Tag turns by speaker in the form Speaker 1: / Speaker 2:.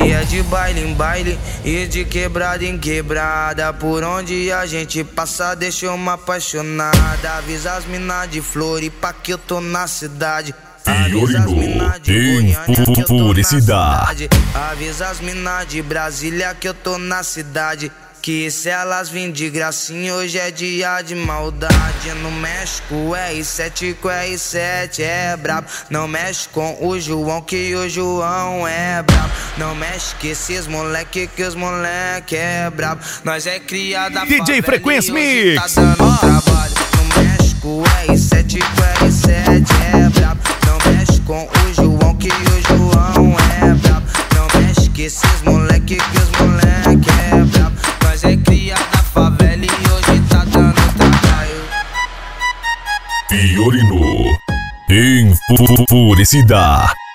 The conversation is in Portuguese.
Speaker 1: E é de baile em baile e de quebrada em quebrada. Por onde a gente passa deixa uma apaixonada. Avisa as minas de Floripa que eu tô na cidade. Avisa as minas de Goiânia que eu tô na cidade. Avisa as minas de Brasília que eu tô na cidade. Que se elas vêm de gracinha, hoje é dia de maldade. No México, R7 com R7 é brabo. Não mexe com o João, que o João é brabo. Não mexe com esses moleque, que os moleque é brabo. Nós é criada
Speaker 2: DJ Frequência Mix.
Speaker 1: Tá dando trabalho. No México, R7 com R7 é brabo. Não mexe com o João, que o João é brabo. Não mexe com esses moleque, que os moleque é brabo. Nós é cria da favela e hoje tá dando trabalho.
Speaker 2: Fiorino, Enfurecida.